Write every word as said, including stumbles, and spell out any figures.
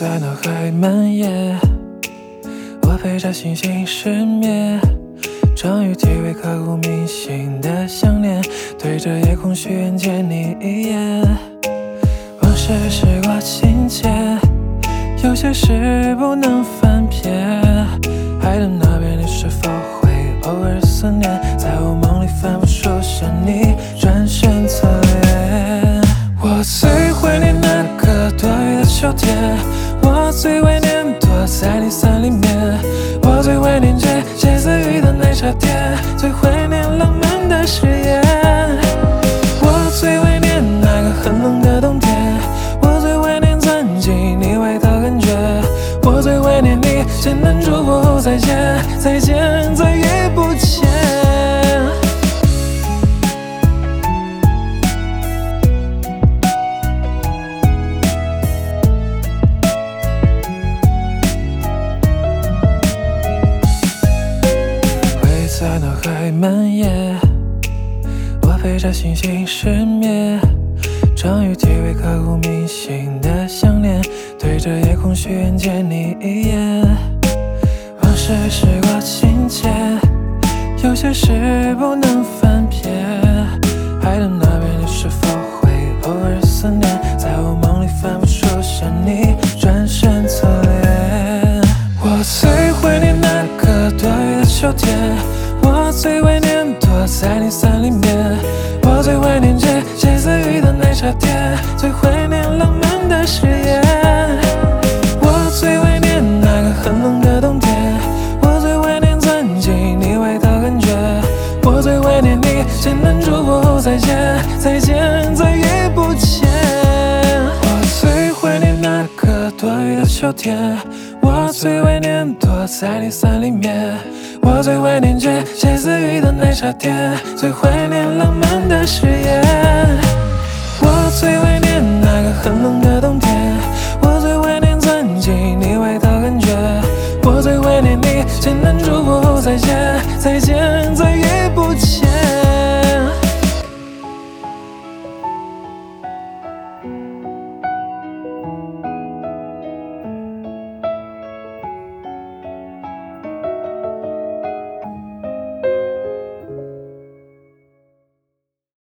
在脑海蔓延，我陪着星星失眠，终于体味刻骨铭心的想念，对着夜空许愿见你一眼。往事时过境迁，有些事不能翻篇，海的那边你是否会偶尔思念，在我梦里反复出现你转身侧脸。我最怀念那个多雨的秋天，我最怀念躲在你伞里面，我最怀念街街私语的奶茶店，最怀念浪漫的誓言。我最怀念那个很冷的冬天，我最怀念钻进你外套感觉，我最怀念你艰难祝福再见，再见，再也不见。在脑海蔓延，我陪着星星失眠，终于体味刻骨铭心的想念，对着夜空许愿见你一眼。往事时过境迁，有些事不能翻篇，海的那边你是否会偶尔思念，在我梦里反复出现你转身侧脸。我最怀念那个多雨的秋天，我最怀念躲在你伞里面，我最怀念街街私语的奶茶店，最怀念浪漫的誓言。我最怀念那个很冷的冬天，我最怀念钻进你外套感觉，我最怀念你艰难祝福再见，再见，再也不见。我最怀念那个多雨的秋天，我最怀念躲在你伞里面，我最怀念街街私语的奶茶店，最怀念浪漫的誓言。我最怀念那个很冷的冬天，我最怀念钻进你外套感觉，我最怀念你艰难祝福再见，再见。